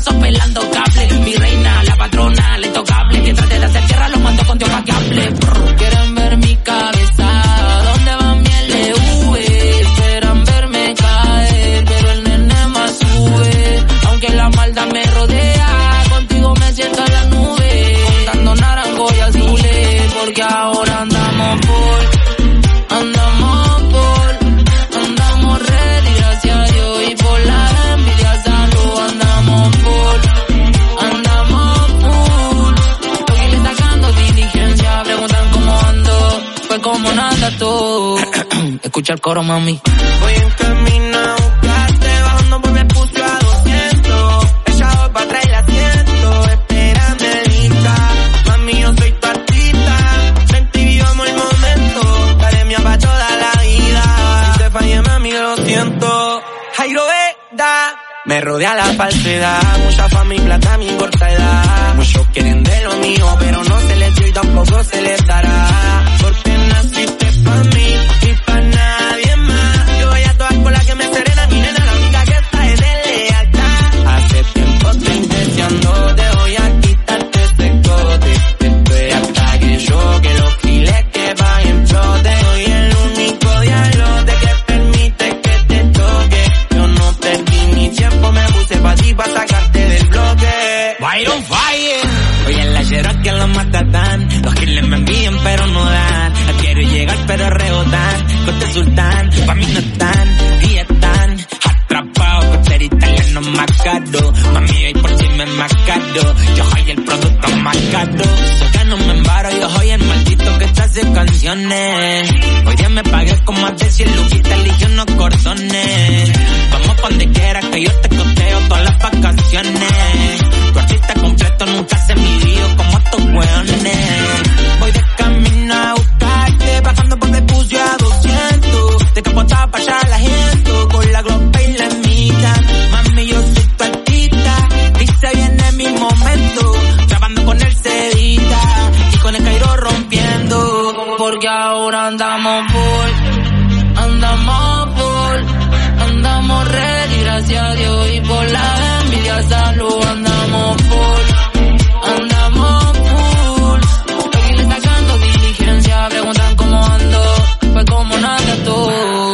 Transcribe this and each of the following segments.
poderosos pelando cable. Mi reina, la patrona, la intocable. Que trate de hacer tierra, lo mando con Dios pa' que hable. Quieren ver mi cabeza, ¿dónde va mi LV? Esperan verme caer, pero el nene más sube. Aunque la maldad me rodea, contigo me siento en la nube. Contando naranjo y azules, porque ahora andamos ready, gracias a Dios, y por la envidia salud andamos full. Hoy le sacando diligencia, preguntan cómo ando, pues como nada tú. Escucha el coro, mami. Voy en camino a buscarte, bajando por me puse a 200. Echado pa' atrás y la siento, espérame lista. Mami, yo soy tu artista, sentí vivamos el momento. Daré mi pa' toda la vida. Si te fallé, mami, lo siento. Jairo Veda, me rodea la falsedad. Mucha fama y plata a mi corta edad. Muchos quieren de lo mío, pero no se les dio y tampoco se les dará. Porque naciste pa' mí y pa' nadie más. Yo voy a todas por la que me serena, mi nena, la única que está es de lealtad. Hace tiempo estoy intencionando, te voy a quitarte ese cote. Estoy hasta que yo, que los giles que vayan flote. Soy el único diablote que permite que te toque. Yo no perdí mi tiempo, me puse pa' ti pa' sacarte del bloque. Byron Fire. Hoy en la Cherokee que los matan. Los giles me envían pero no dan. No quiero llegar pero rebotan. Corte sultán, pa' mí no están. Y están atrapados por ser italiano más caro. Mami, hoy por si me más caro. Yo soy el producto más caro. Sé que no me embaro, yo soy el maldito que te hace canciones. Hoy día me pagué con más de 100 luquitas, elige unos cordones. Vamos pa' donde quieras que yo te costeo todas las vacaciones. Tu artista completo nunca se midió como estos hueones. Voy de camino a buscarte, bajando por me puse a 200. De capota pa' allá la gente, con la glopa y la mitad. Mami, yo soy tu artista, y se viene mi momento. Trabajando con el Cedita, y con el Cairo rompiendo. Porque ahora andamos ready, gracias a Dios, y por la envidia salud andamos full. Hoy le sacando diligencia, preguntan cómo ando, pues como nada tú.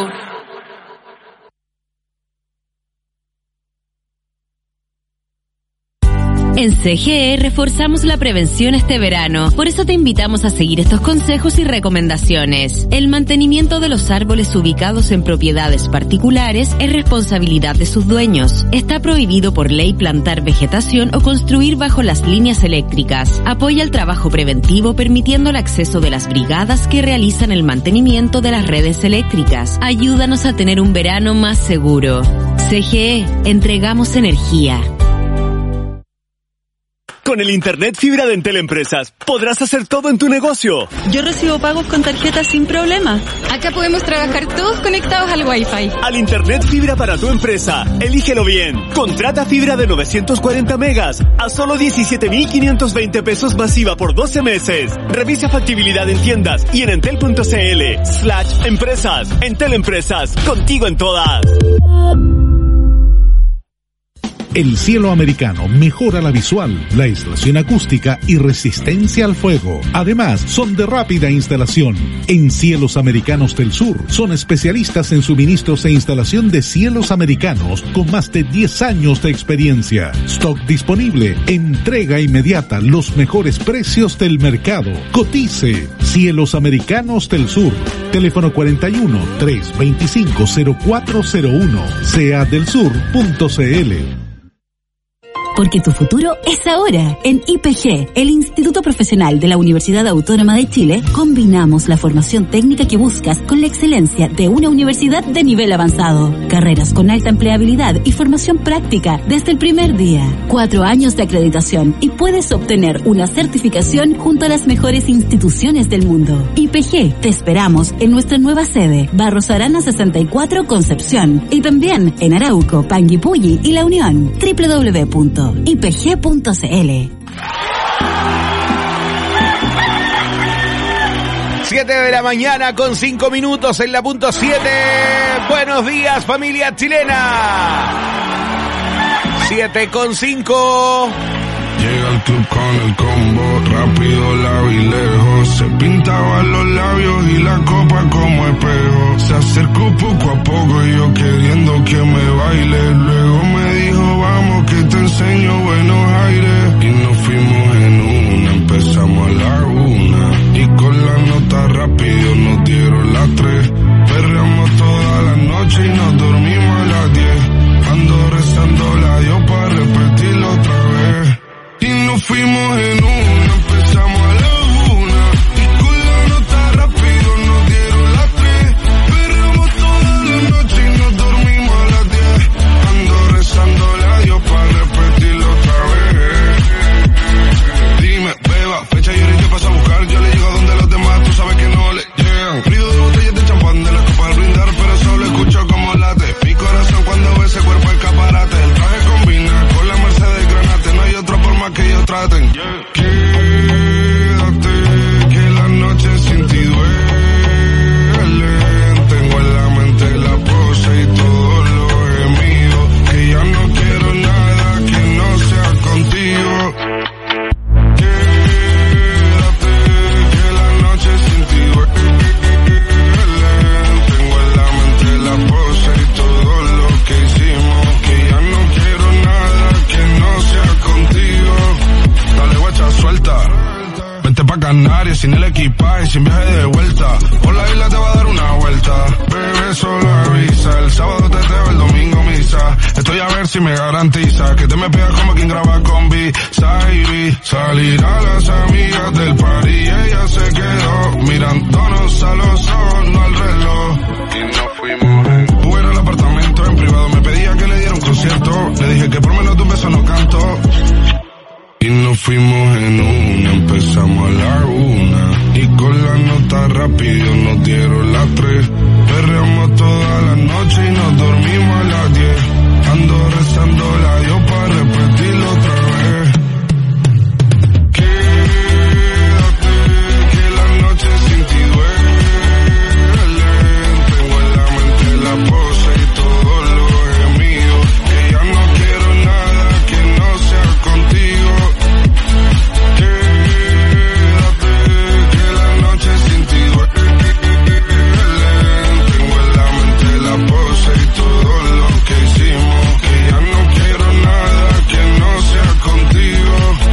En CGE reforzamos la prevención este verano. Por eso te invitamos a seguir estos consejos y recomendaciones. El mantenimiento de los árboles ubicados en propiedades particulares es responsabilidad de sus dueños. Está prohibido por ley plantar vegetación o construir bajo las líneas eléctricas. Apoya el trabajo preventivo permitiendo el acceso de las brigadas que realizan el mantenimiento de las redes eléctricas. Ayúdanos a tener un verano más seguro. CGE, entregamos energía. Con el internet fibra de Entel Empresas podrás hacer todo en tu negocio. Yo recibo pagos con tarjeta sin problema. Acá podemos trabajar todos conectados al Wi-Fi. Al internet fibra para tu empresa, elígelo bien. Contrata fibra de 940 megas a solo 17,520 pesos masiva por 12 meses. Revisa factibilidad en tiendas y en entel.cl/empresas. Entel Empresas, contigo en todas. El cielo americano mejora la visual, la aislación acústica y resistencia al fuego. Además, son de rápida instalación. En Cielos Americanos del Sur, son especialistas en suministros e instalación de cielos americanos con más de 10 años de experiencia. Stock disponible, entrega inmediata, los mejores precios del mercado. Cotice. Cielos Americanos del Sur. Teléfono 41-325-0401. seadelsur.cl. Porque tu futuro es ahora. En IPG, el Instituto Profesional de la Universidad Autónoma de Chile, combinamos la formación técnica que buscas con la excelencia de una universidad de nivel avanzado. Carreras con alta empleabilidad y formación práctica desde el primer día. 4 años de acreditación y puedes obtener una certificación junto a las mejores instituciones del mundo. IPG, te esperamos en nuestra nueva sede, Barros Arana 64, Concepción. Y también en Arauco, Panguipulli y La Unión. www.ipg.cl. 7 de la mañana con 5 minutos en la punto 7. Buenos días, familia chilena. 7:05. Llega al club con el combo, rápido la vi lejos. Se pintaban los labios y la copa como espejo. Se acercó poco a poco y yo queriendo que me baile. Luego me dijo, vamos que te enseño buenos aires. Y nos fuimos en una, empezamos a la 1. Y con la nota rápido nos dieron las 3. Perreamos toda la noche y nos dormimos a las 10. Ando rezando la Dios para repetirlo otra vez. Y nos fuimos en una, empezamos a la 1. Y con la nota rápido nos dieron las 3. Perreamos toda la noche y nos dormimos a las 10. Ando rezando la Dios para repetirlo otra vez. Dime, beba, fecha y hora y yo paso a buscar. Yo le llego a donde los demás, tú sabes que no le llegan. Frío de botellas de champán de la copa al brindar, pero solo escucho como late mi corazón cuando ve ese cuerpo escaparate. El traje combina con la Mercedes Granate, no hay otra forma que ellos traten. Quédate, que la noche sin ti duele. Tengo en la mente la pose y todo lo gemido. Que ya no quiero nada que no sea contigo. Quédate, que la noche sin ti duele. Tengo en la mente la pose y todo lo que hicimos. Que ya no quiero nada que no sea contigo. Dale guacha, suelta. Vente pa' Canarias sin el equipaje, sin viaje de vuelta. Por la isla te va a dar una vuelta. Bebé, solo avisa. El sábado teteo, el domingo misa. Estoy a ver si me garantiza que te me pegas como quien graba con B-Side. Salir a las amigas del party y ella se quedó mirándonos a los ojos, no al reloj. Y nos fuimos en fuera al apartamento en privado. Me pedía que le diera un concierto. Le dije que por menos de un beso no canto. Y nos fuimos en una, empezamos a la 1. Y con la nota rápido nos dieron las 3. Perreamos toda la noche y nos dormimos a las 10. Ando rezando la Dios para repetirlo otra vez. Quédate, que la noche sin ti duele. Tengo en la mente la pose y todo lo gemido. Que ya no quiero nada que no sea contigo. Quédate, que la noche sin ti duele. Tengo en la mente la pose y todo lo que hicimos. Que ya no quiero nada que no sea contigo.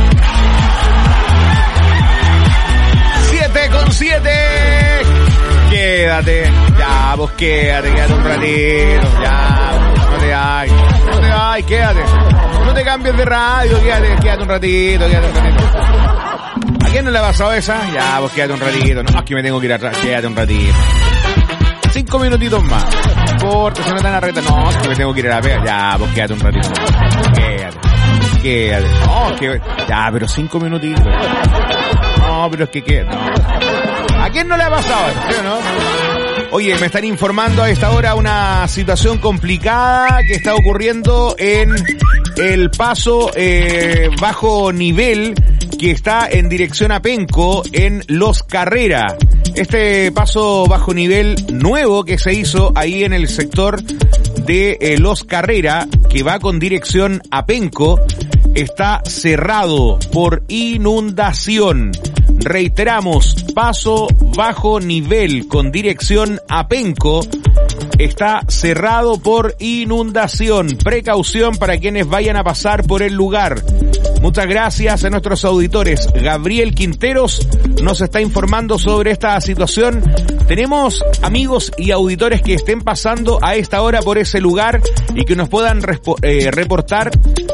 7:07. Quédate. Ya, vos quédate un ratito. Ya, no te vayas, quédate. No te cambies de radio, quédate un ratito. ¿A quién no le ha pasado esa? Ya, vos quédate un ratito. No, es que me tengo que ir atrás, quédate un ratito. 5 minutitos más. Corto, se no tan arreta. No, es que me tengo que ir a la pega. Ya, vos quédate un ratito. Quédate. No, que... Ya, pero 5 minutitos. No, pero es que... No. ¿A quién no le ha pasado eso? ¿Sí o no? Oye, me están informando a esta hora una situación complicada que está ocurriendo en el paso bajo nivel que está en dirección a Penco en Los Carrera. Este paso bajo nivel nuevo que se hizo ahí en el sector de Los Carrera, que va con dirección a Penco, está cerrado por inundación. Reiteramos, paso bajo nivel con dirección a Penco está cerrado por inundación. Precaución para quienes vayan a pasar por el lugar. Muchas gracias a nuestros auditores. Gabriel Quinteros nos está informando sobre esta situación. Tenemos amigos y auditores que estén pasando a esta hora por ese lugar y que nos puedan reportar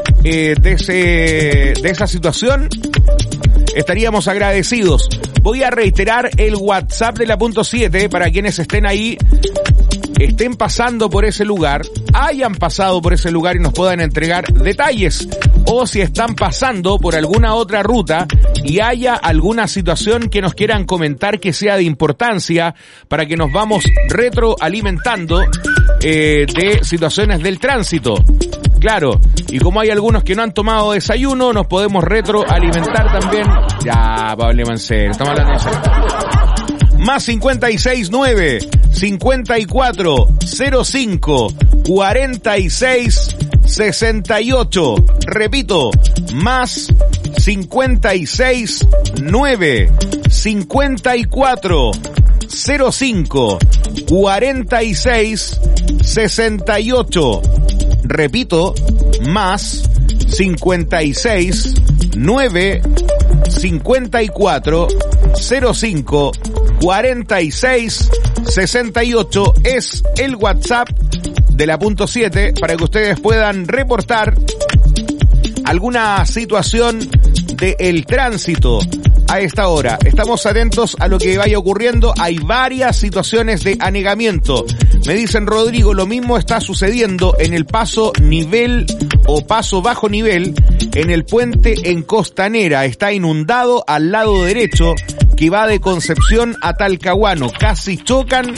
de esa situación. Estaríamos agradecidos. Voy a reiterar el WhatsApp de la punto 7 para quienes estén ahí, estén pasando por ese lugar, hayan pasado por ese lugar y nos puedan entregar detalles. O si están pasando por alguna otra ruta y haya alguna situación que nos quieran comentar que sea de importancia para que nos vamos retroalimentando de situaciones del tránsito. Claro, y como hay algunos que no han tomado desayuno, nos podemos retroalimentar también. Ya, Pablo Mancero, estamos hablando en serio. Más 569 54 05 46 68. Repito, más 56 9 54 05 46 68. Repito, más 56 9 54 05 46 68 es el WhatsApp de la punto 7 para que ustedes puedan reportar alguna situación del tránsito a esta hora. Estamos atentos a lo que vaya ocurriendo. Hay varias situaciones de anegamiento. Me dicen, Rodrigo, lo mismo está sucediendo en el paso nivel o paso bajo nivel en el puente en Costanera. Está inundado al lado derecho que va de Concepción a Talcahuano. Casi chocan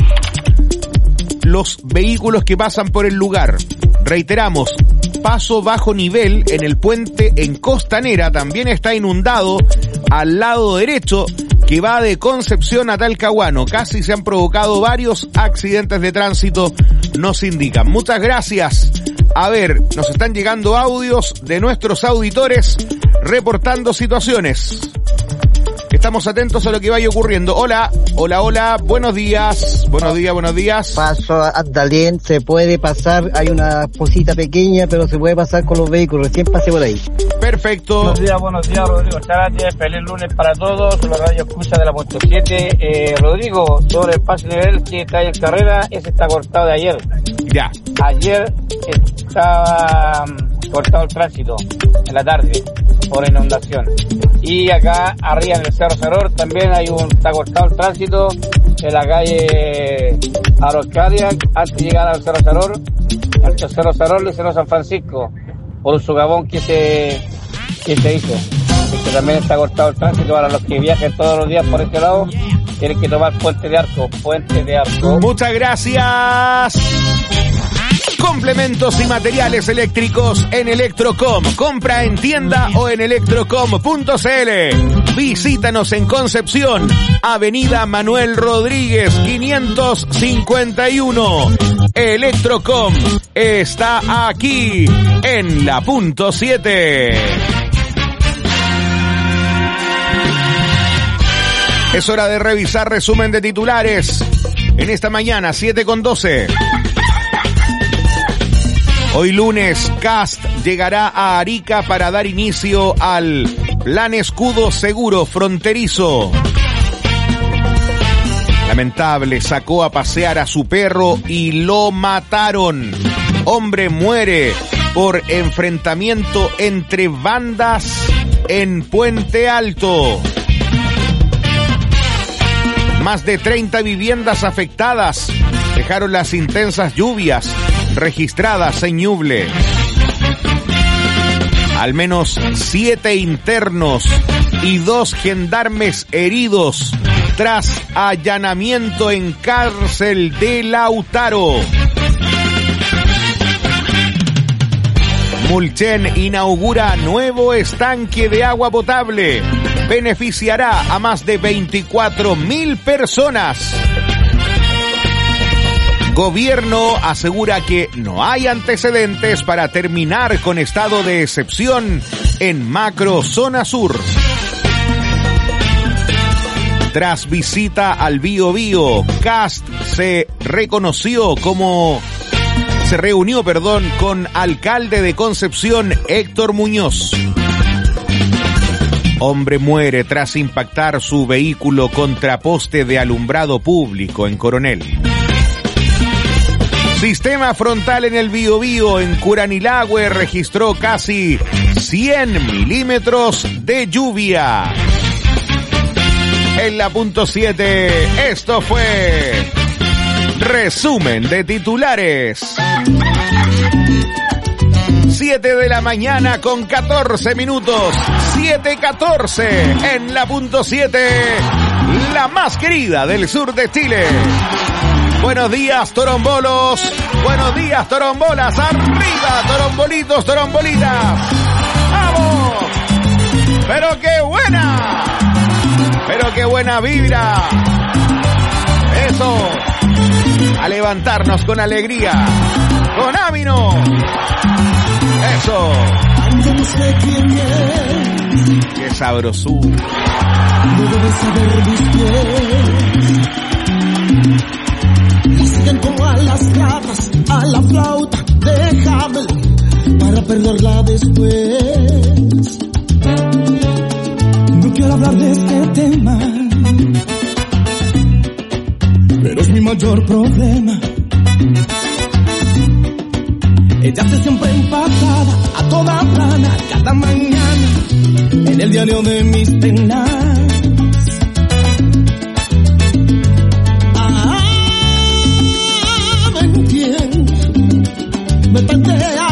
los vehículos que pasan por el lugar. Reiteramos, paso bajo nivel en el puente en Costanera también está inundado al lado derecho que va de Concepción a Talcahuano. Casi se han provocado varios accidentes de tránsito, nos indican. Muchas gracias. A ver, nos están llegando audios de nuestros auditores reportando situaciones. Estamos atentos a lo que vaya ocurriendo. Hola, hola, hola, buenos días. Buenos días, buenos días. Paso a Dalien, se puede pasar, hay una posita pequeña, pero se puede pasar con los vehículos, recién pasé por ahí. Perfecto. Buenos días, Rodrigo Charate, feliz lunes para todos, la radio escucha de la punto 7. Rodrigo, sobre el paso nivel que está ahí en carrera, ese está cortado de ayer. Ya. Ayer estaba cortado el tránsito, en la tarde, por inundación. Y acá arriba en el Cerro Saror también está cortado el tránsito en la calle Araucaria antes de llegar al Cerro Saror, entre el Cerro Saror y el Cerro San Francisco, por un socavón que se hizo. Que también está cortado el tránsito para los que viajen todos los días por este lado, tienen que tomar Puente de Arco. Muchas gracias. Complementos y materiales eléctricos en Electrocom. Compra en tienda o en electrocom.cl. Visítanos en Concepción, Avenida Manuel Rodríguez 551. Electrocom está aquí en la punto 7. Es hora de revisar resumen de titulares en esta mañana, 7:12. Hoy lunes, Kast llegará a Arica para dar inicio al Plan Escudo Seguro Fronterizo. Lamentable, sacó a pasear a su perro y lo mataron. Hombre muere por enfrentamiento entre bandas en Puente Alto. Más de 30 viviendas afectadas dejaron las intensas lluvias registradas en Ñuble. Al menos 7 internos y 2 gendarmes heridos tras allanamiento en cárcel de Lautaro. Mulchen inaugura nuevo estanque de agua potable. Beneficiará a más de 24.000 personas. Gobierno asegura que no hay antecedentes para terminar con estado de excepción en macro zona sur. Tras visita al Biobío, Kast se reunió con alcalde de Concepción, Héctor Muñoz. Hombre muere tras impactar su vehículo contra poste de alumbrado público en Coronel. Sistema frontal en el Biobío, en Curanilahue, registró casi 100 milímetros de lluvia. En la punto 7, esto fue resumen de titulares. 7 de la mañana con 14 minutos. 7:14 en la punto 7, la más querida del sur de Chile. Buenos días, torombolos. Buenos días, torombolas. Arriba, torombolitos, torombolitas. ¡Vamos! ¡Pero qué buena! ¡Pero qué buena vibra! Eso. A levantarnos con alegría. Con ánimo. Eso. Yo no sé quién es. Qué sabrosura. No debes saber mis pies. Y siguen como a las ratas, a la flauta. Déjame para perderla después. No quiero hablar de este tema, pero es mi mayor problema. Ella está siempre empatada, a toda plana, cada mañana, en el diario de mis penas. Me entiende, me tantea,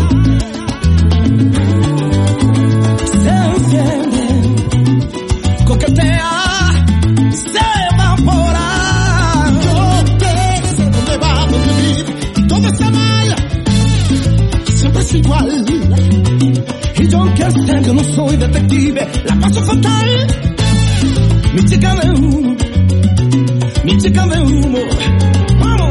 se enciende, coquetea, se evapora. Yo que sé dónde va a vivir y todo está mal. Siempre es igual. Y yo que sé que no soy detective, la paso fatal. Mi chica de humo, mi chica de humo. ¡Vamos!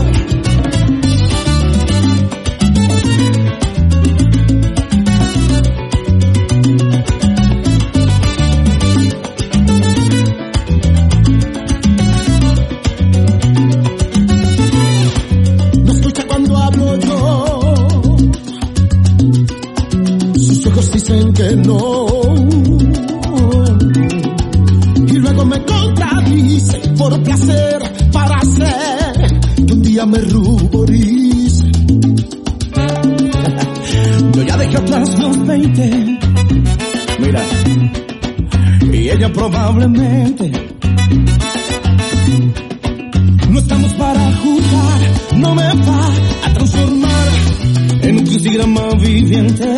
No escucha cuando hablo yo. Sus ojos dicen que no. Y luego me contradice por placer, para hacer que un día me ruborice. Yo ya dejé atrás los 20. Mira. Y ella probablemente. No estamos para jugar. No me va a transformar en un crucigrama viviente.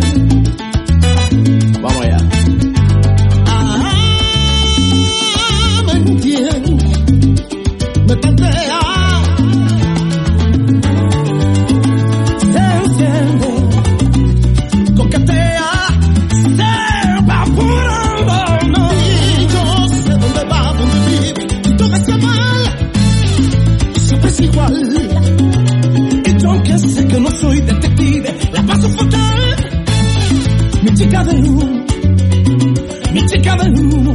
Vamos allá. Me entiende, me tantea, se enciende, coquetea, se evapora. No. Y yo sé dónde va a vivir y todo está mal, y siempre es igual. Y yo que sé que no soy detective, la paso fatal. Mi chica de humo, mi chica de humo.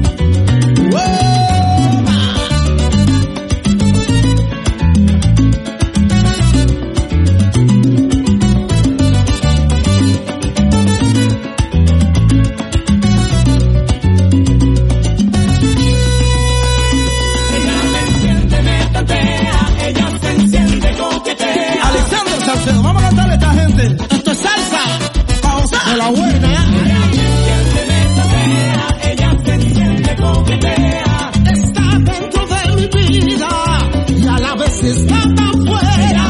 Alexander Salcedo, vamos a cantarle a esta gente. Esto es salsa, pausa de la buena. Está dentro de mi vida y a la vez está afuera.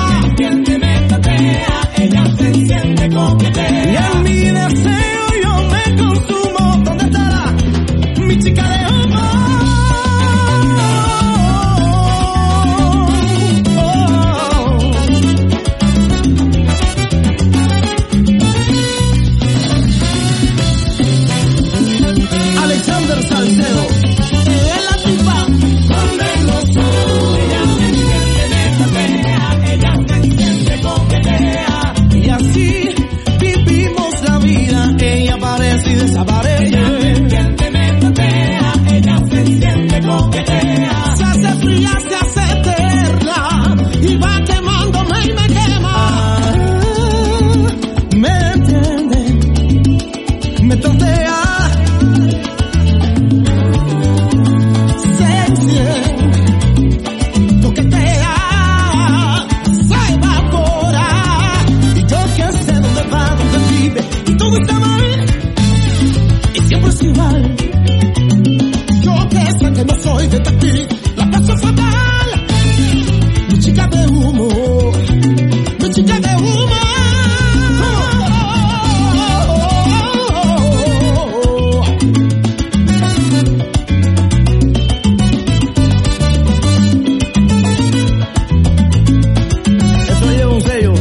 Y en mi deseo yo me consumo. ¿Dónde estará mi chica de humo? Alexander Salcedo, en la tipa, donde no soy. Ella me entiende, coquetea. Y así vivimos la vida, ella aparece y desaparece. Ella me entiende, me tantea, ella se enciende, coquetea. Se hace fría, se hace eterna, y va quemándome y me quema. Me entiende, me tantea. Se enciende, coquetea, se evapora. Y yo que sé dónde va, dónde vive, y todo está mal, y siempre es igual. Yo que sé que no soy detective, la paso fatal. Mi chica de humo, mi chica de humo. Eso lleva un sello.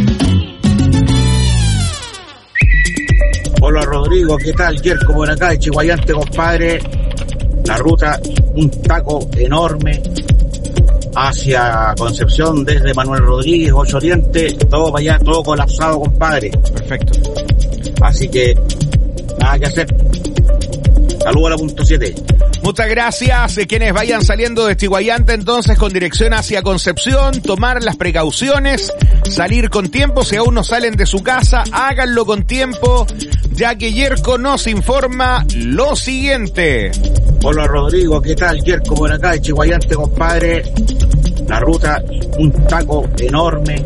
Hola Rodrigo, ¿qué tal? Yerko por acá de Chihuayante, compadre. La ruta, un taco enorme. hacia Concepción desde Manuel Rodríguez, 8 Oriente, todo para allá, todo colapsado, compadre. Perfecto. Así que, nada que hacer. Saludos a la punto 7. Muchas gracias. Quienes vayan saliendo de Chiguayante entonces con dirección hacia Concepción, tomar las precauciones, salir con tiempo. Si aún no salen de su casa, háganlo con tiempo, ya que Yerko nos informa lo siguiente. Hola Rodrigo, ¿qué tal? Yerko por acá de Chiguayante, compadre. La ruta, un taco enorme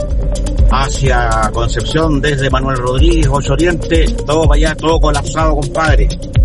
hacia Concepción desde Manuel Rodríguez, 8 Oriente, todo para allá, todo colapsado, compadre.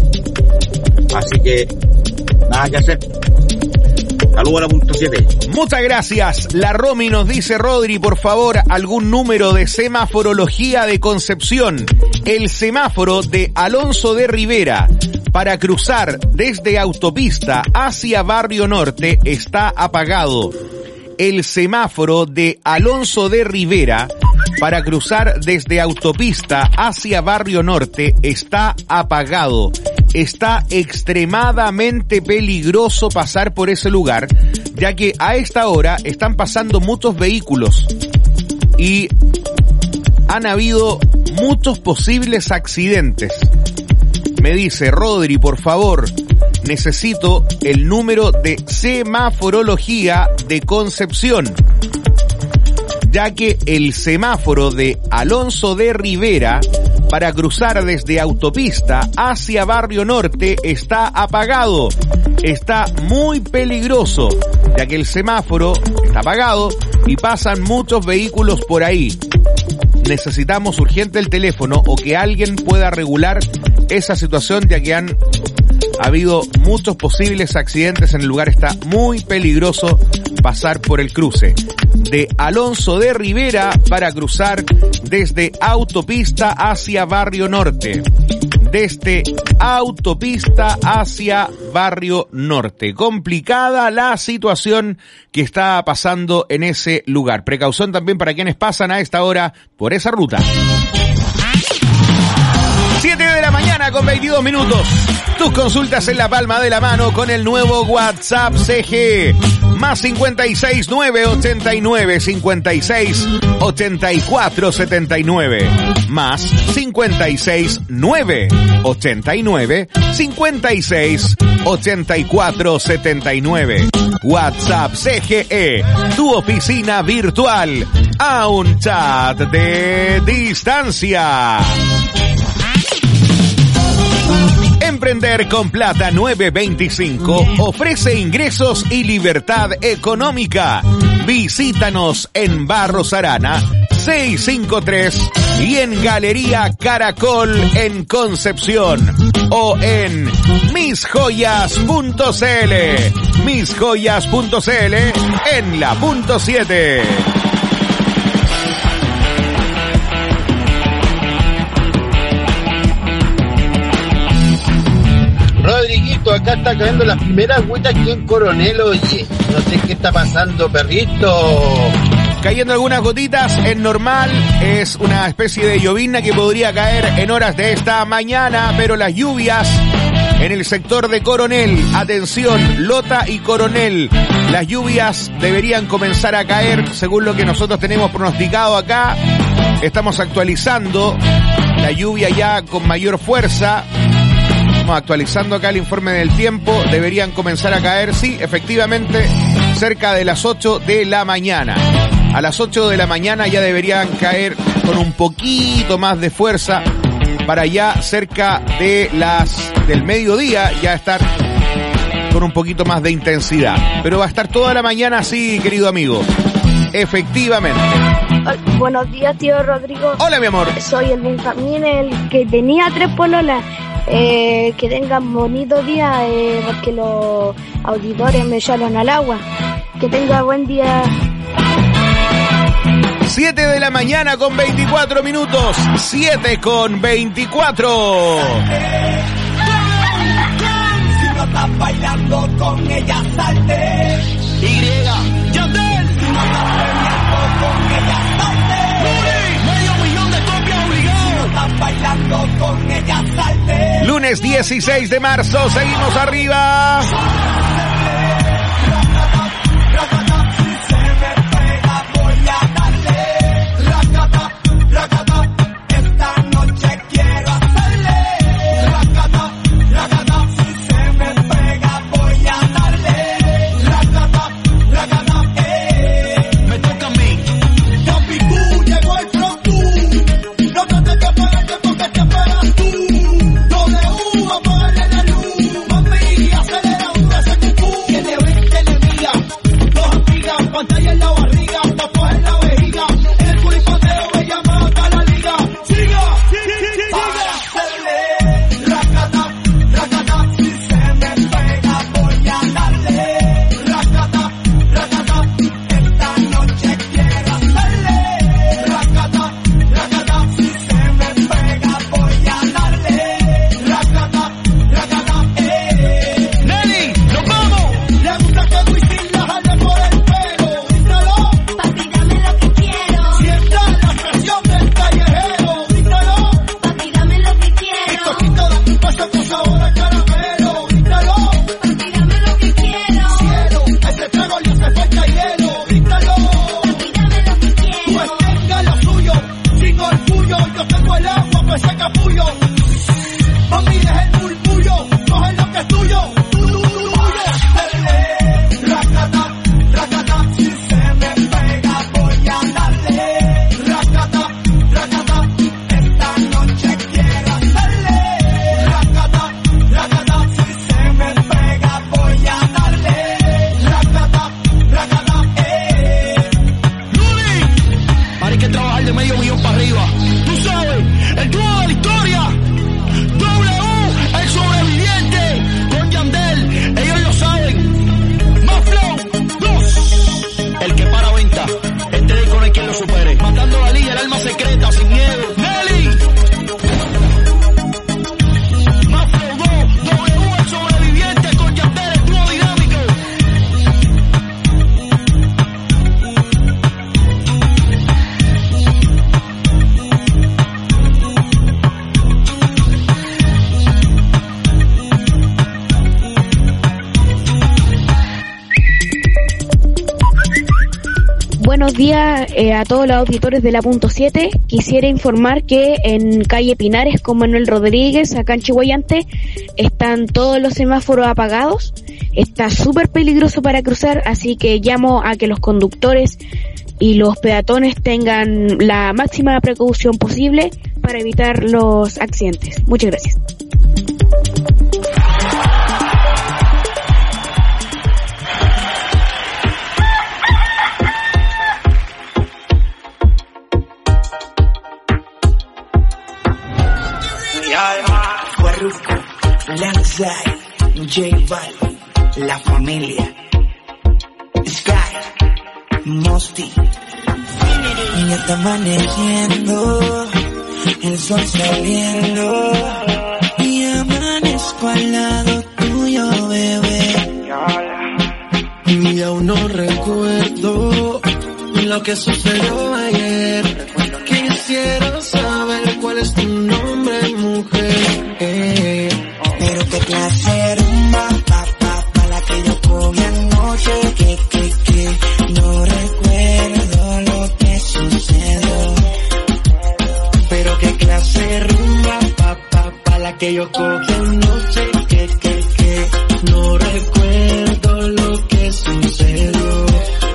Así que, nada que hacer. Saludos a la punto 7. Muchas gracias. La Romy nos dice, Rodri, por favor, algún número de semaforología de Concepción. El semáforo de Alonso de Rivera para cruzar desde autopista hacia Barrio Norte está apagado. El semáforo de Alonso de Rivera para cruzar desde autopista hacia Barrio Norte está apagado. Está extremadamente peligroso pasar por ese lugar, ya que a esta hora están pasando muchos vehículos y han habido muchos posibles accidentes. Me dice, Rodri, por favor, necesito el número de semaforología de Concepción, ya que el semáforo de Alonso de Rivera para cruzar desde autopista hacia Barrio Norte está apagado. Está muy peligroso, ya que el semáforo está apagado y pasan muchos vehículos por ahí. Necesitamos urgente el teléfono o que alguien pueda regular esa situación, ya que han habido muchos posibles accidentes en el lugar. Está muy peligroso pasar por el cruce de Alonso de Rivera para cruzar desde autopista hacia Barrio Norte. Desde autopista hacia Barrio Norte. Complicada la situación que está pasando en ese lugar. Precaución también para quienes pasan a esta hora por esa ruta. 7 de la mañana con 22 minutos. Tus consultas en la palma de la mano con el nuevo WhatsApp CG. Más 56 989 56 84 79. Más 56 989 56 84 79. WhatsApp CGE, tu oficina virtual a un chat de distancia. Emprender con Plata 925 ofrece ingresos y libertad económica. Visítanos en Barros Arana 653 y en Galería Caracol en Concepción o en misjoyas.cl. Misjoyas.cl en la punto 7. Rodriguito, acá está cayendo las primeras agüitas aquí en Coronel, oye. No sé qué está pasando, perrito. Cayendo algunas gotitas, es normal, es una especie de llovizna que podría caer en horas de esta mañana, pero las lluvias en el sector de Coronel, atención, Lota y Coronel, las lluvias deberían comenzar a caer según lo que nosotros tenemos pronosticado acá. Estamos actualizando la lluvia ya con mayor fuerza. Estamos actualizando acá el informe del tiempo. Deberían comenzar a caer, sí, efectivamente, cerca de las 8 de la mañana. A las 8 de la mañana ya deberían caer con un poquito más de fuerza para ya cerca de del mediodía ya estar con un poquito más de intensidad. Pero va a estar toda la mañana así, querido amigo. Efectivamente. Buenos días, tío Rodrigo. Hola, mi amor. Soy el Benjamín, el que tenía 3 pololas. Que tengan bonito día, porque los auditores me echaron al agua. Que tenga buen día. 7 de la mañana con 24 minutos. 7 con 24. Si no estás bailando con ella, salte. Yandel. Si no estás peleando con ella, salte. Medio millón de copias obligados. Si no estás bailando con ella, salte. Lunes 16 de marzo, seguimos arriba. buenos días a todos los auditores de la Punto 7. Quisiera informar que en calle Pinares con Manuel Rodríguez, acá en Chihuayante, están todos los semáforos apagados. Está súper peligroso para cruzar, así que llamo a que los conductores y los peatones tengan la máxima precaución posible para evitar los accidentes. Muchas gracias. Farruko, Lanzai, J Balvin, La Familia, Sky, Mosty. Ya está amaneciendo, el sol saliendo, y amanezco al lado tuyo, bebé. Y aún no recuerdo lo que sucedió ayer. Quisiera saber cuál es tu nombre, mujer. Pero qué clase rumba, pa la que yo cogí anoche, que no recuerdo lo que sucedió. Pero qué clase rumba, pa la que yo cogí anoche, que no recuerdo lo que sucedió.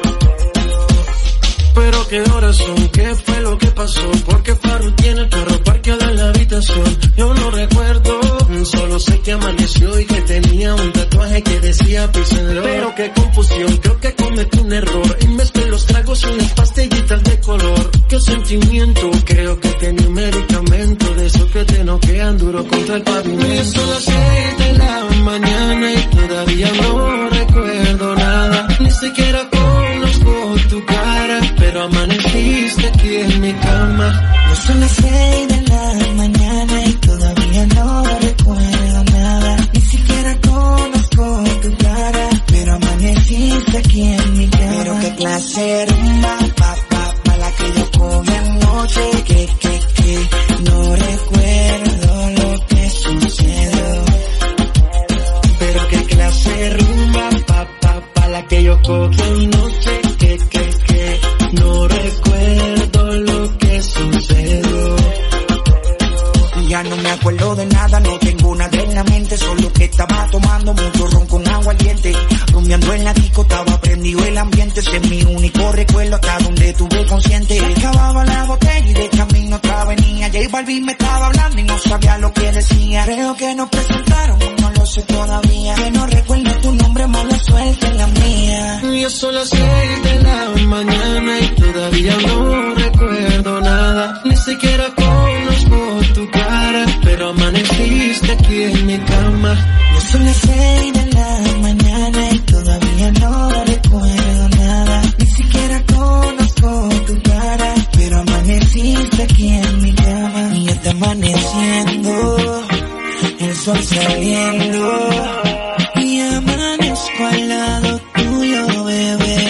Pero qué horas son, qué fue lo que pasó, porque Farru tiene el carro parqueado en la habitación. Yo no recuerdo, solo sé que amaneció y que tenía un tatuaje que decía Peace and Love. Pero qué confusión, creo que cometí un error y mezclé los tragos y unas pastillitas de color. Qué sentimiento, creo que tenía un medicamento de esos que te noquean duro contra el pavimento. Son las 6 de la mañana y todavía no recuerdo nada, ni siquiera conozco tu cara, pero amaneciste aquí en mi cama. No son las 6 de la mañana y todavía no recuerdo nada, ni siquiera conozco tu cara, pero amaneciste aquí en mi cama. Pero qué clase rumba, pa la que yo cogí anoche, que no recuerdo lo que sucedió. Pero qué clase rumba, pa la que yo cogí anoche, que no recuerdo lo que sucedió. Ya no me acuerdo de nada, no tengo nada en la mente, solo que estaba tomando mucho ron con agua caliente. Rumbeando en la disco, estaba prendido el ambiente, ese es mi único recuerdo hasta donde tuve consciente. Se acababa la botella y de camino otra venía, J Balvin me estaba hablando y no sabía lo que decía. Creo que nos presentaron, no lo sé todavía, que no recuerdo tu nombre, mala suerte en la mía. Ya son las 6 de la mañana y todavía no recuerdo nada, ni siquiera conozco tu cara, pero amaneciste aquí en mi cama. Ya son las 6 de la mañana y todavía no recuerdo nada, ni siquiera conozco tu cara, pero amaneciste aquí en mi cama. Y ya está amaneciendo, el sol saliendo, y amanezco al lado tuyo, bebé.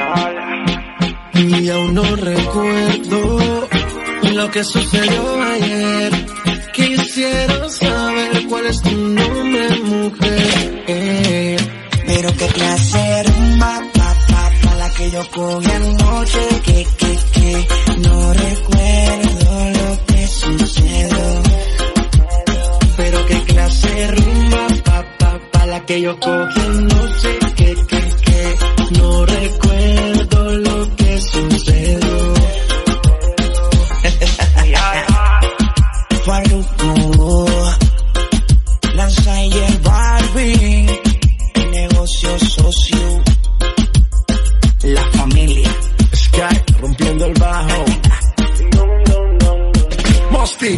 Y aún no recuerdo lo que sucedió ayer. Quisiera saber cuál es tu nombre, mujer. Pero qué clase rumba, pa la que yo cogí anoche, que no recuerdo lo que sucedió. Pero qué clase rumba, pa la que yo cogí anoche, que no recuerdo lo que sucedió. Farruko, Lanzai, J Balvin, el negocio socio, La Familia, Sky, rompiendo el bajo, Mosty.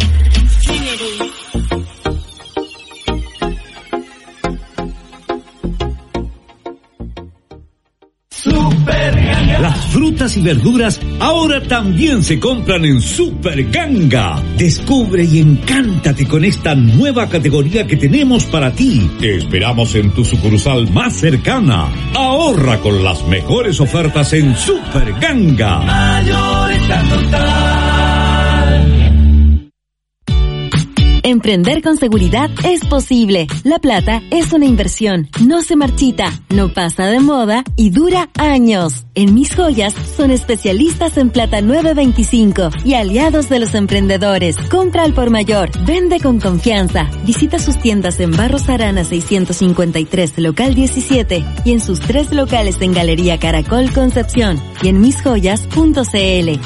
Las frutas y verduras ahora también se compran en Super Ganga. Descubre y encántate con esta nueva categoría que tenemos para ti. Te esperamos en tu sucursal más cercana. Ahorra con las mejores ofertas en Super Ganga. Mayorista Total. Emprender con seguridad es posible. La plata es una inversión, no se marchita, no pasa de moda y dura años. En Mis Joyas son especialistas en plata 925 y aliados de los emprendedores. Compra al por mayor, vende con confianza. Visita sus tiendas en Barros Arana 653, local 17 y en sus 3 locales en Galería Caracol Concepción y en misjoyas.cl.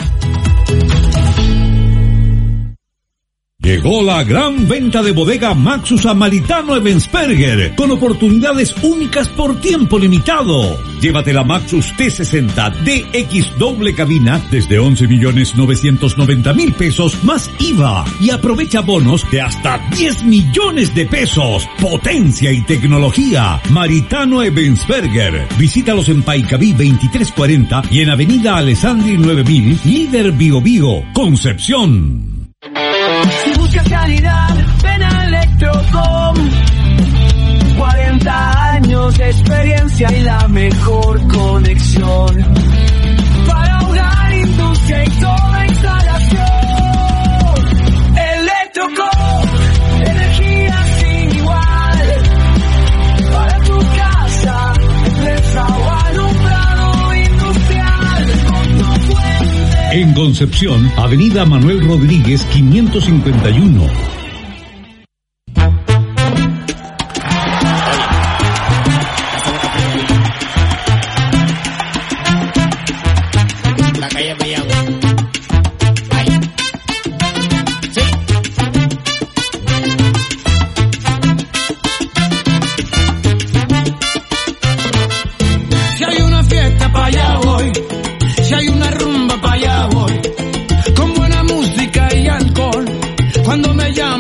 Llegó la gran venta de bodega Maxus a Maritano Ebensperger, con oportunidades únicas por tiempo limitado. Llévate la Maxus T60 DX doble cabina desde 11.990.000 pesos más IVA y aprovecha bonos de hasta 10 millones de pesos. Potencia y tecnología. Maritano Ebensperger. Visítalos en Paicaví 2340 y en Avenida Alessandri 9000, Líder Bio Bio, Concepción. Si buscas calidad, ven a Electrocom. 40 años de experiencia y la mejor conexión para hogar, industria y toda instalación. Electrocom, energía sin igual para tu casa, empresa o alumbrado industrial. En Concepción, Avenida Manuel Rodríguez 551. La calle Mayagüez. Sí. Si hay una fiesta pa' allá voy, si hay una rumba pa' allá voy, con buena música y alcohol. Cuando me llaman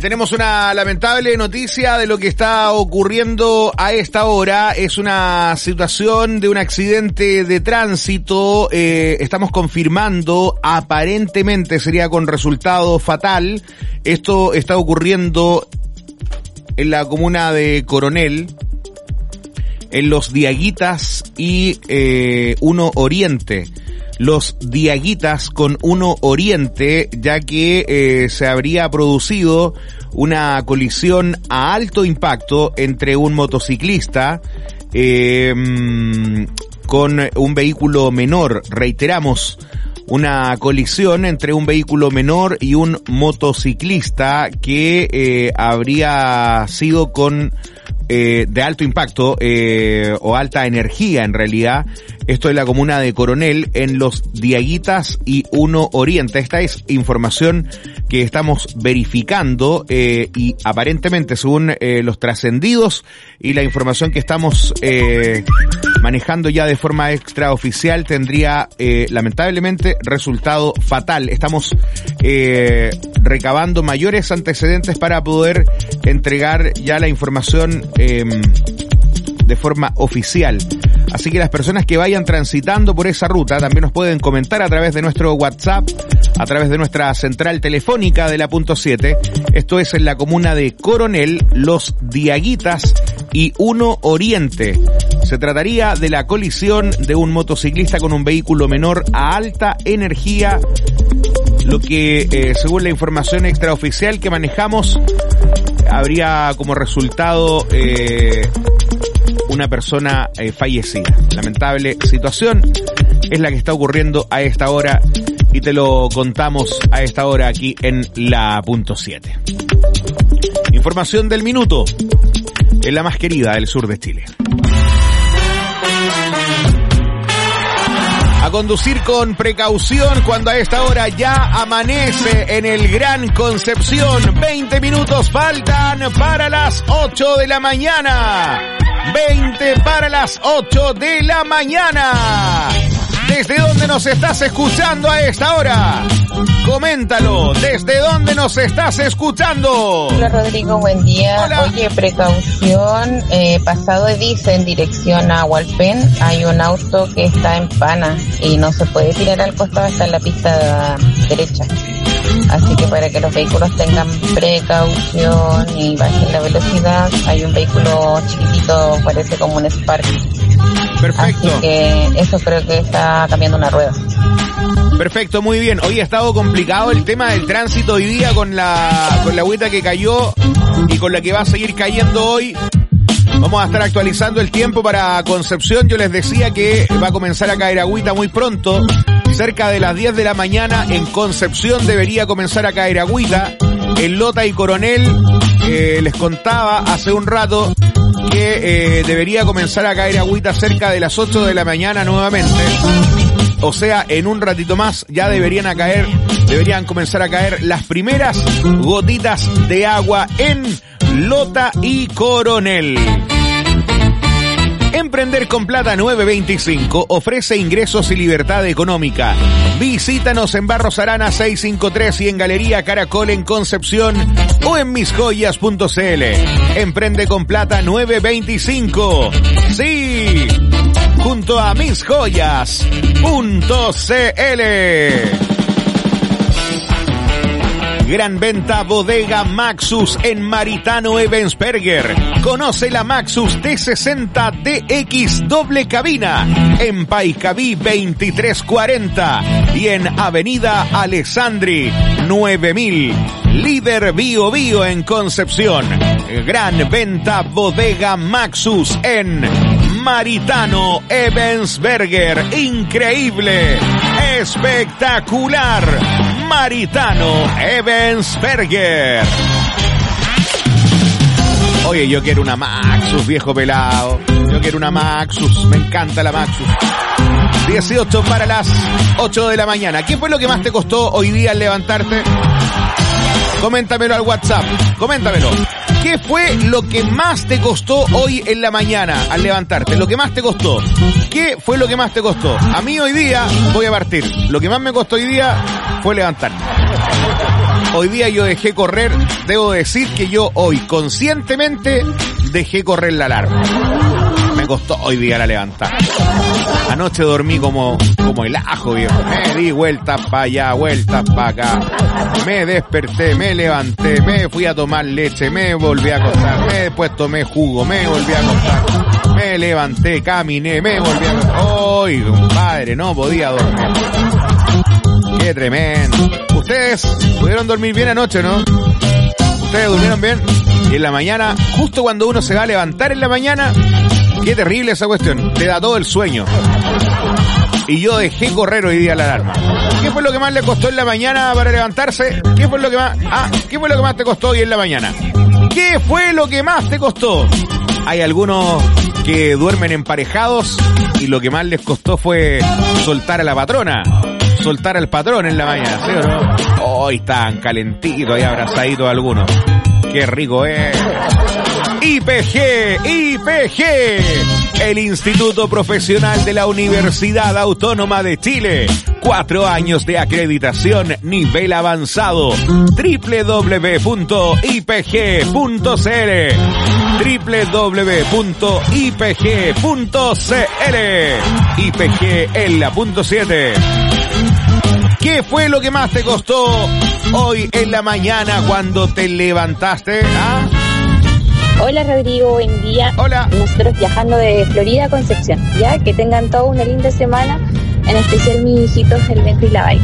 Tenemos una lamentable noticia de lo que está ocurriendo a esta hora. Es una situación de un accidente de tránsito. Estamos confirmando, aparentemente sería con resultado fatal. Esto está ocurriendo en la comuna de Coronel, en los Diaguitas y 1 Oriente. Los Diaguitas con 1 Oriente, ya que se habría producido una colisión a alto impacto entre un motociclista con un vehículo menor. Reiteramos, una colisión entre un vehículo menor y un motociclista que habría sido con de alto impacto o alta energía en realidad. Esto es la comuna de Coronel, en los Diaguitas y 1 Oriente. Esta es información que estamos verificando y aparentemente, según los trascendidos y la información que estamos manejando ya de forma extraoficial, tendría lamentablemente resultado fatal. Estamos recabando mayores antecedentes para poder entregar ya la información de forma oficial. Así que las personas que vayan transitando por esa ruta también nos pueden comentar a través de nuestro WhatsApp, a través de nuestra central telefónica de la punto 7. Esto es en la comuna de Coronel, los Diaguitas y 1 Oriente. Se trataría de la colisión de un motociclista con un vehículo menor a alta energía, lo que según la información extraoficial que manejamos habría como resultado una persona fallecida. Lamentable situación es la que está ocurriendo a esta hora y te lo contamos a esta hora aquí en la punto 7. Información del minuto en la más querida del sur de Chile. A conducir con precaución cuando a esta hora ya amanece en el Gran Concepción. 20 minutos faltan para las 8 de la mañana. 20 para las 8 de la mañana. ¿Desde dónde nos estás escuchando a esta hora? Coméntalo. ¿Desde dónde nos estás escuchando? Hola Rodrigo, buen día. Hola. Oye, precaución, pasado de Dice en dirección a Hualpén, hay un auto que está en pana y no se puede tirar al costado, está en la pista derecha. Así que para que los vehículos tengan precaución y bajen la velocidad, hay un vehículo chiquitito, parece como un Spark. Perfecto. Así que eso creo que está cambiando una rueda. Perfecto, muy bien. Hoy ha estado complicado el tema del tránsito hoy día con la agüita que cayó y con la que va a seguir cayendo hoy. Vamos a estar actualizando el tiempo para Concepción. Yo les decía que va a comenzar a caer agüita muy pronto. Cerca de las 10 de la mañana en Concepción debería comenzar a caer agüita. En Lota y Coronel les contaba hace un rato que debería comenzar a caer agüita cerca de las 8 de la mañana nuevamente. O sea, en un ratito más ya deberían comenzar a caer las primeras gotitas de agua en Lota y Coronel. Emprender con Plata 925 ofrece ingresos y libertad económica. Visítanos en Barros Arana 653 y en Galería Caracol en Concepción o en misjoyas.cl. Emprende con Plata 925. Sí, junto a misjoyas.cl. Gran venta Bodega Maxus en Maritano Ebensberger. Conoce la Maxus T60 DX doble cabina en Paicaví 2340 y en Avenida Alessandri 9000. Líder Bio Bio en Concepción. Gran venta Bodega Maxus en Maritano Ebensberger. Increíble, espectacular. Maritano Ebensberger. Oye, yo quiero una Maxus, viejo pelado. Yo quiero una Maxus. Me encanta la Maxus. 18 para las 8 de la mañana. ¿Qué fue lo que más te costó hoy día al levantarte? Coméntamelo al WhatsApp. Coméntamelo. ¿Qué fue lo que más te costó hoy en la mañana al levantarte? Lo que más te costó. ¿Qué fue lo que más te costó? A mí hoy día, voy a partir. Lo que más me costó hoy día fue levantarme. hoy día yo dejé correr, debo decir que yo hoy conscientemente dejé correr la alarma. Me costó hoy día la levantar. Anoche dormí como el ajo, viejo. Me di vueltas para allá, vueltas para acá. Me desperté, me levanté, me fui a tomar leche, me volví a acostar, después tomé jugo, me volví a acostar, me levanté, caminé, me volví a acostar. ¡Ay, compadre! No podía dormir. ¡Qué tremendo! ¿Ustedes pudieron dormir bien anoche, no? ¿Ustedes durmieron bien? Y en la mañana, justo cuando uno se va a levantar en la mañana, qué terrible esa cuestión, te da todo el sueño. Y yo dejé correr hoy día la alarma. ¿Qué fue lo que más le costó en la mañana para levantarse? ¿Qué fue lo que más te costó hoy en la mañana? ¿Qué fue lo que más te costó? Hay algunos que duermen emparejados y lo que más les costó fue soltar a la patrona, soltar al patrón en la mañana, ¿sí o no? Hoy están calentitos y abrazaditos algunos. ¡Qué rico es! IPG, el Instituto Profesional de la Universidad Autónoma de Chile. 4 años de acreditación nivel avanzado. www.ipg.cl www.ipg.cl IPG en la punto 7. ¿Qué fue lo que más te costó hoy en la mañana cuando te levantaste? ¿Ah? Hola Rodrigo, buen día. Hola. Nosotros viajando de Florida a Concepción, ya que tengan toda una linda semana, en especial mis hijitos el Benjo y la Baila.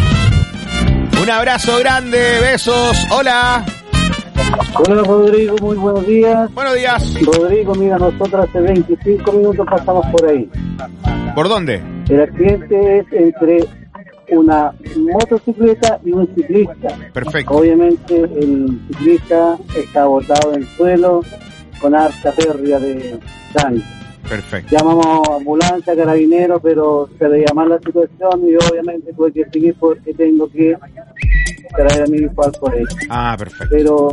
Un abrazo grande, besos, hola. Hola Rodrigo, muy buenos días. Buenos días. Rodrigo, mira, nosotros hace 25 minutos pasamos por ahí. ¿Por dónde? El accidente es entre una motocicleta y un ciclista. Perfecto. Obviamente el ciclista está botado en el suelo con harta pérdida de sangre. Perfecto. Llamamos a ambulancia, carabineros, pero se le llama la situación y obviamente tuve que seguir porque tengo que traer a mi hijo al colegio. Ah, perfecto. Pero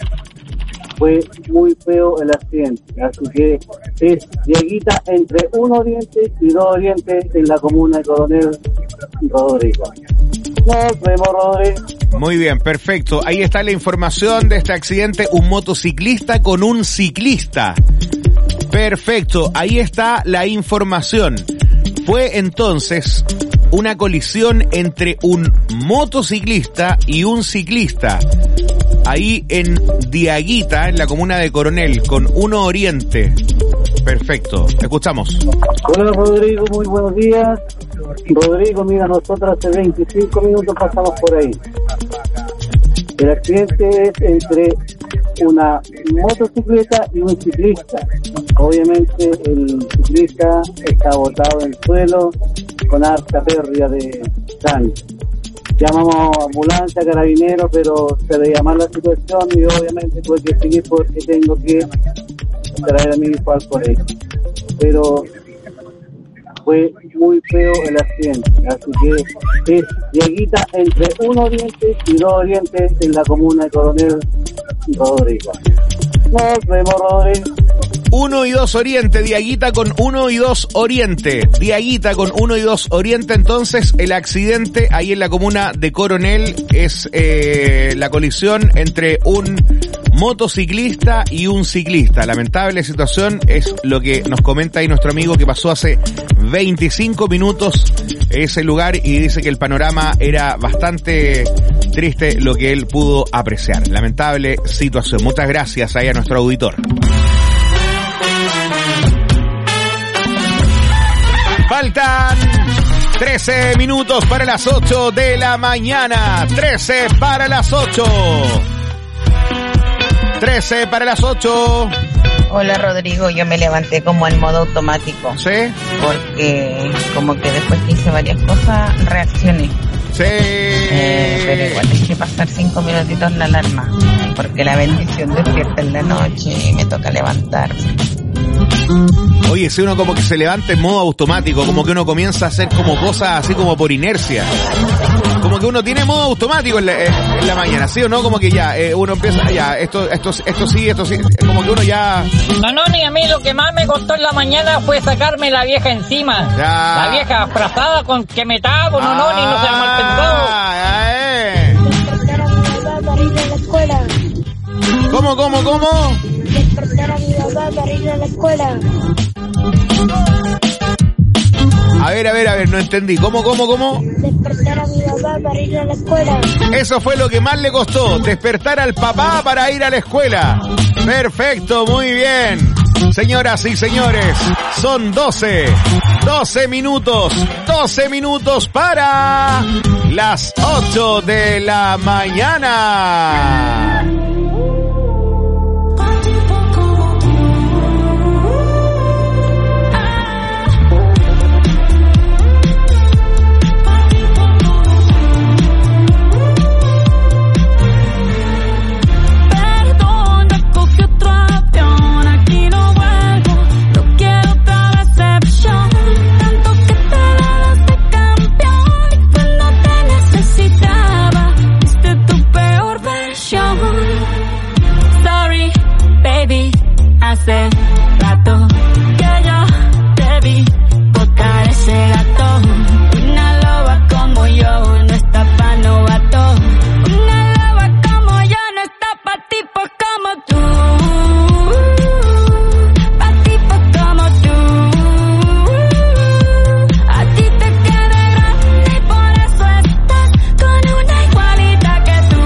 fue muy feo el accidente, así que es Dieguita entre 1 Oriente y 2 Oriente en la comuna de Coronel Rodrigo. Nos vemos, Rodrigo. Muy bien, perfecto. Ahí está la información de este accidente, un motociclista con un ciclista. Perfecto, ahí está la información. Fue entonces una colisión entre un motociclista y un ciclista. Ahí en Diaguita, en la comuna de Coronel, con 1 Oriente. Perfecto, escuchamos. Hola Rodrigo, muy buenos días. Rodrigo, mira, nosotros hace 25 minutos pasamos por ahí. El accidente es entre una motocicleta y un ciclista. Obviamente el ciclista está botado en el suelo con harta pérdida de sangre. Llamamos a ambulancia, carabineros, pero se le llama la situación y obviamente tuve que seguir porque tengo que traer a mi hijo al colegio. Pero fue muy feo el accidente, así que es Dieguita entre 1 Oriente y 2 Oriente en la comuna de Coronel Rodrigo. Nos vemos, Rodrigo. 1 y 2 Oriente, Diaguita con 1 y 2 Oriente. Diaguita con 1 y 2 Oriente, entonces el accidente ahí en la comuna de Coronel es la colisión entre un motociclista y un ciclista. Lamentable situación es lo que nos comenta ahí nuestro amigo que pasó hace 25 minutos ese lugar y dice que el panorama era bastante triste lo que él pudo apreciar. Lamentable situación. Muchas gracias ahí a nuestro auditor. Faltan 13 minutos para las 8 de la mañana. 13 para las 8. 13 para las 8. Hola Rodrigo, yo me levanté como en modo automático. ¿Sí? Porque como que después que hice varias cosas, reaccioné. Sí. Pero igual hay que pasar 5 minutitos la alarma. Porque la bendición despierta en la noche y me toca levantarme. Oye, si uno como que se levanta en modo automático, como que uno comienza a hacer como cosas así como por inercia. Como que uno tiene modo automático en la mañana, ¿sí o no? Como que ya, uno empieza, ya, esto sí, como que uno ya... No, ni a mí lo que más me costó en la mañana fue sacarme la vieja encima. Ya. La vieja frazada con que me tapo, ni no se ha mal pensado. ¿Cómo? Despertar a mi papá para ir a la escuela. A ver, no entendí. ¿Cómo? Despertar a mi papá para ir a la escuela. Eso fue lo que más le costó, despertar al papá para ir a la escuela. Perfecto, muy bien. Señoras y señores, son 12 minutos para las 8 de la mañana. Hace rato que yo te vi tocar ese gato. Una loba como yo no está pa' novato. Una loba como yo no está pa' tipos como tú. Pa' tipos como tú. A ti te queda grande y por eso estás con una igualita que tú.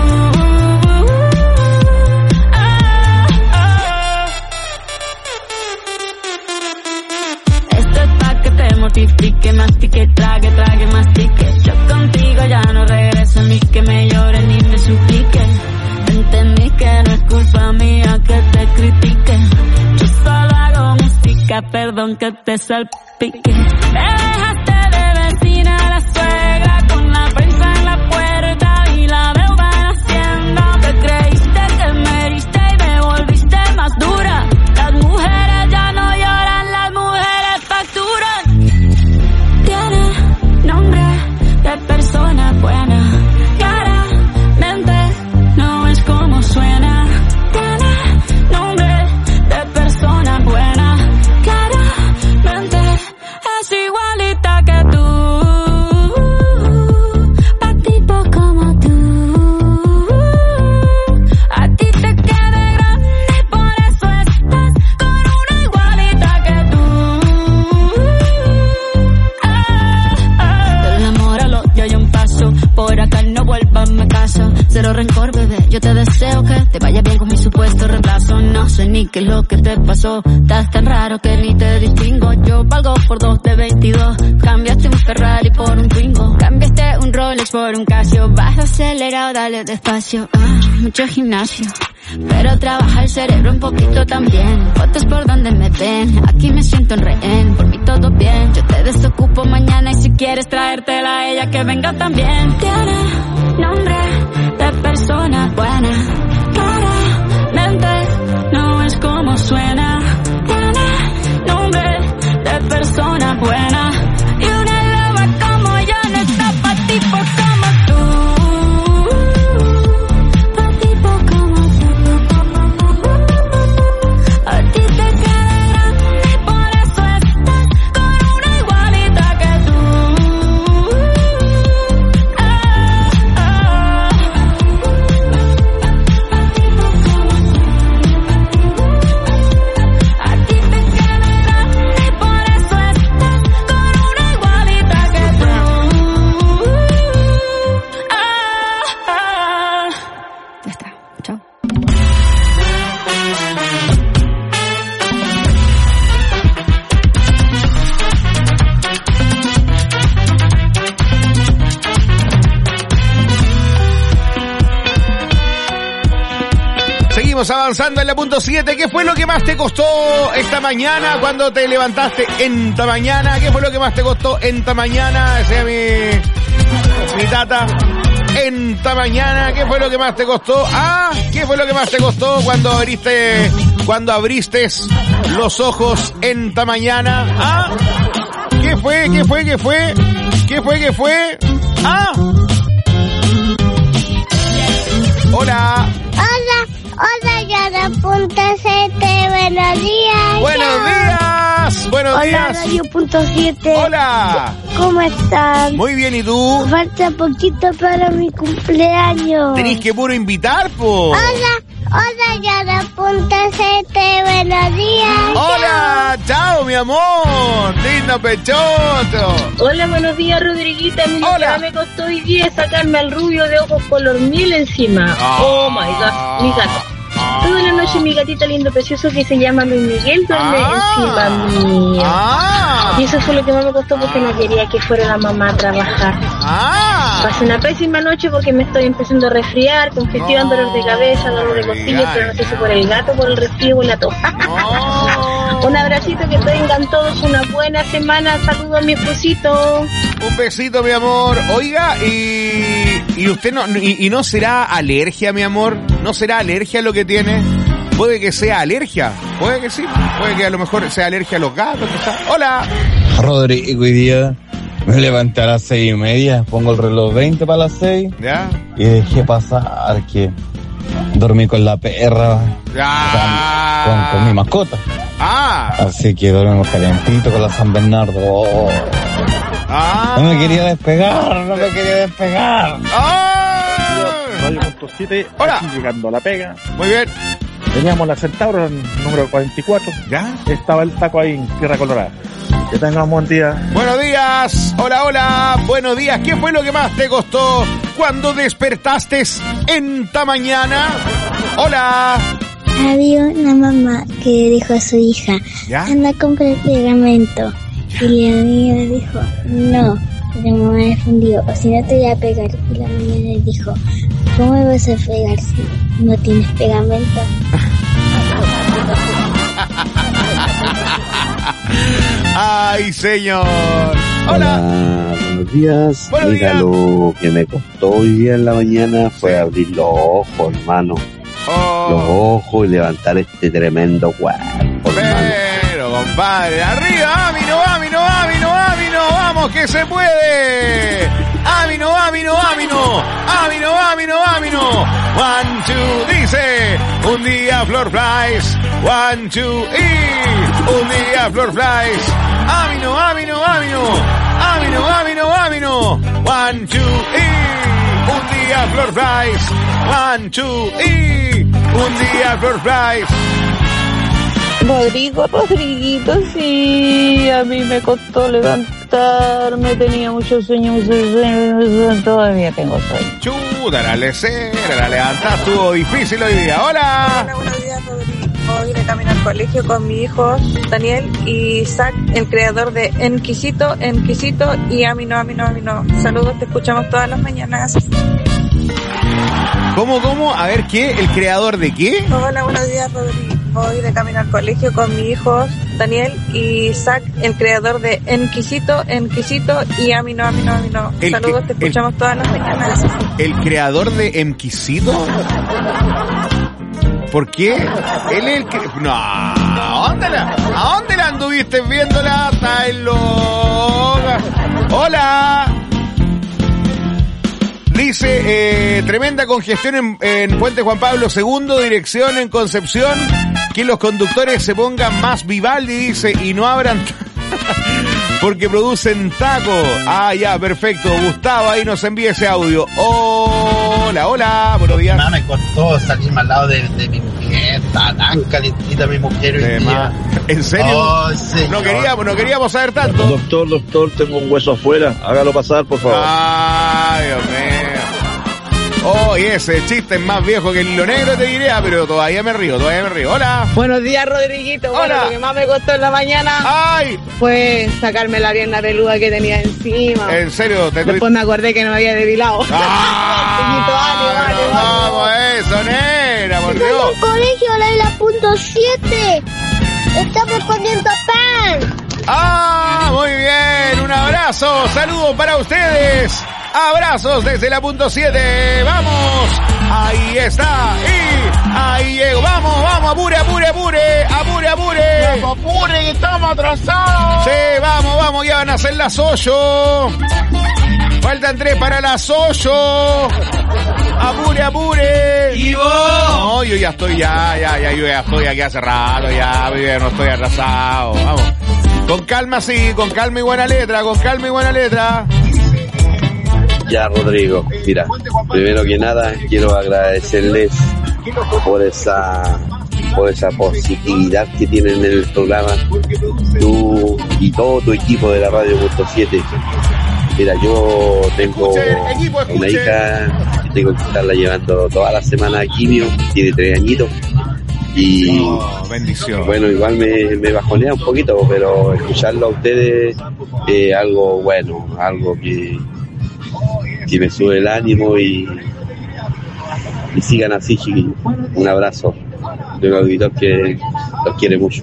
Mortifique, mastique, trague, mastique. Yo contigo ya no regreso ni que me llore ni me suplique. Entendí que no es culpa mía que te critique. Yo solo hago música, perdón que te salpique. Me dejaste de vecina a la suegra con la prensa en la puerta y la deuda en Hacienda. Te creíste que me heriste y me volviste más dura. Las mujeres ya no lloran, las mujeres facturan. Nombre de persona buena, claramente no es como suena. Tiene nombre de persona buena, claramente es igualita que tú. Pa' tipo como tú. A ti te queda grande y por eso estás con una igualita que tú. Yo hay un paso, por acá no vuelvas, me caso. Cero rencor, bebé, yo te deseo que te vaya bien con mi supuesto reemplazo. No sé ni qué es lo que te pasó, estás tan raro que ni te distingo. Yo valgo por 2 de 22, cambiaste un Ferrari por un Twingo. Cambiaste un Rolex por un Casio, vas acelerado, dale despacio. Mucho gimnasio, pero trabaja el cerebro un poquito también. Fotos por donde me ven, aquí me siento en rehén. Por mí todo bien, yo te desocupo mañana y si quieres traértela a ella que venga también. Tiene nombre de persona buena, claramente no es como suena. Tiene nombre de persona buena y una loba como yo no está pa' tipos como tú. Avanzando en la punto 7, ¿qué fue lo que más te costó esta mañana cuando te levantaste esta mañana? ¿Qué fue lo que más te costó esta mañana? Ese es mi tata. Esta mañana, ¿qué fue lo que más te costó? ¿Qué fue lo que más te costó cuando abriste los ojos esta mañana? ¿Qué fue? Hola. Hola, Yara Punto 7, buenos días. Buenos días. Hola, Radio Punto 7. Hola. ¿Cómo están? Muy bien, ¿y tú? Falta poquito para mi cumpleaños. Tenés que puro invitar, po. Hola, Hola, ya la punta 7, buenos días. Hola, chao, mi amor. Lindo pechoto. Hola, buenos días, Rodriguita. Hola. Me costó hoy día sacarme al rubio de ojos color miel encima. Oh my God, mi gato. Toda la noche mi gatita lindo precioso que se llama Luis Miguel duerme encima mío. Y eso fue lo que más me costó porque no quería que fuera la mamá a trabajar. Pasé una pésima noche porque me estoy empezando a resfriar, congestión, dolor de cabeza, dolor de costillas, pero no sé si por el gato, por el resfrío o la tos. Un abracito, que tengan todos una buena semana. Saludos a mi esposito. Un besito, mi amor. Oiga, y usted no será alergia, mi amor. ¿No será alergia lo que tiene? Puede que sea alergia. Puede que sí. Puede que a lo mejor sea alergia a los gatos, quizás. Hola. Rodrigo, hoy día me levanté a las 6:30, pongo el reloj 20 para las 6. ¿Ya? Y dejé pasar que dormí con la perra. Con mi mascota. Así que dormimos calentito con la San Bernardo. No me quería despegar. Hola. Aquí llegando a la pega. Muy bien. Teníamos la Centauro, el número 44. ¿Ya? Estaba el taco ahí en Tierra Colorada. Que tengan un buen día. Buenos días. Hola. Buenos días. ¿Qué fue lo que más te costó cuando despertaste en esta mañana? Hola. Había una mamá que dijo a su hija, anda a comprar pegamento. Y la niña le dijo, no. Y la mamá respondió, o si no te voy a pegar. Y la niña le dijo, ¿cómo me vas a pegar si no tienes pegamento? Ay, señor. Hola. Buenos días. Mira, lo que me costó hoy día en la mañana fue abrir los ojos, hermano. Los ojos y levantar este tremendo cuerpo, hermano. Pero, compadre, arriba, ámino, vamos que se puede. Ámino. 1, 2, dice, un día Flor Flies. 1, 2, y un día Flor Flies. Ámino. 1, 2, y un día Flor Flies. 1, 2, y un día Flor Flies. Rodriguito, sí, a mí me costó levantarme, tenía mucho sueño, todavía tengo sueño. Chuta, la lecera, la levantada estuvo difícil hoy día. Hola. Buenos días, Rodrigo. Voy de camino al colegio con mi hijo Daniel y Isaac, el creador de Enquisito y Amino. Saludos, te escuchamos todas las mañanas. ¿Cómo? A ver, ¿qué? ¿El creador de qué? Hola, buenos días, Rodrigo. Voy de camino al colegio con mi hijo Daniel y Isaac, el creador de Enquisito y Amino. Saludos, te escuchamos todas las mañanas. ¿El creador de Enquisito? ¿Por qué? Él es el que... No, ¿a dónde la anduviste viéndola? Está en loca. Hola. Dice, tremenda congestión en Puente Juan Pablo II, dirección en Concepción, que los conductores se pongan más Vivaldi, dice, y no abran porque producen taco. Ah, ya, perfecto. Gustavo ahí nos envía ese audio. Hola, buenos días. Me costó salirme al lado de mi mujer, está tan calentita mi mujer hoy día. ¿En serio? No queríamos saber tanto. Doctor, tengo un hueso afuera, hágalo pasar, por favor. Ay, Dios mío. Oh, y ese chiste es más viejo que el hilo negro, te diría, pero todavía me río. Hola. Buenos días, Rodriguito. Bueno, hola. Lo que más me costó en la mañana fue sacarme la pierna peluda que tenía encima. ¿En serio? Después me acordé que no me había depilado. Vamos, eso, nena, por Dios. En el colegio la punto 7. Estamos comiendo pan. Muy bien. Un abrazo. Saludos para ustedes. Abrazos desde la punto 7. Vamos. Ahí está. Y ahí llego. Vamos. Apure. Apure, que estamos atrasados. Sí, vamos. Ya van a ser las 8. Faltan 3 para las 8. Apure. ¿Y vos? No, yo ya estoy, yo ya estoy aquí hace rato, ya no estoy atrasado. Vamos. Con calma, sí, con calma y buena letra. Ya, Rodrigo, mira, primero que nada quiero agradecerles por esa positividad que tienen en el programa, tú y todo tu equipo de la Radio Punto 7. Mira, yo tengo una hija que tengo que estarla llevando toda la semana a quimio, tiene 3 añitos. Y bendición. Bueno, igual me bajonea un poquito, pero escucharlo a ustedes es algo bueno, algo que me sube el ánimo y sigan así, chiquillos. Un abrazo de un auditor que los quiere mucho.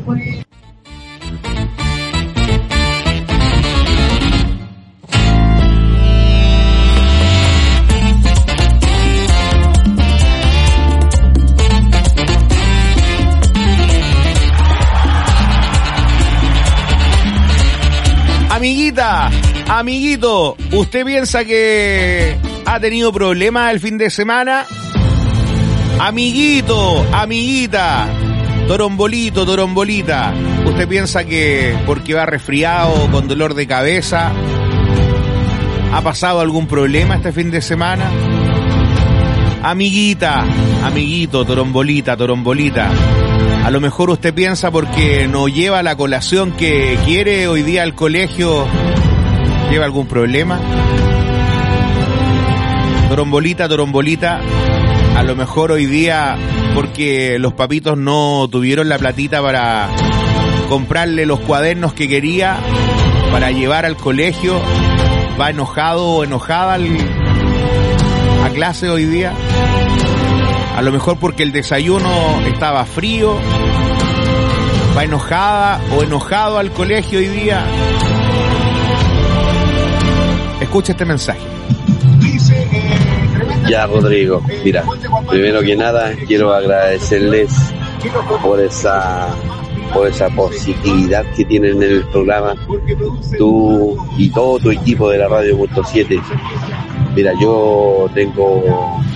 Amiguita, amiguito, ¿usted piensa que ha tenido problemas el fin de semana? Amiguito, amiguita, torombolito, torombolita, ¿usted piensa que porque va resfriado, con dolor de cabeza, ha pasado algún problema este fin de semana? Amiguita, amiguito, torombolita, torombolita, a lo mejor usted piensa porque no lleva la colación que quiere hoy día al colegio, ¿lleva algún problema? Torombolita, torombolita, a lo mejor hoy día porque los papitos no tuvieron la platita para comprarle los cuadernos que quería para llevar al colegio, va enojado o enojada a clase hoy día. A lo mejor porque el desayuno estaba frío, va enojada o enojado al colegio hoy día. Escucha este mensaje. Ya, Rodrigo, mira, primero que nada quiero agradecerles por esa positividad que tienen en el programa, tú y todo tu equipo de la Radio Punto 7. Mira, yo tengo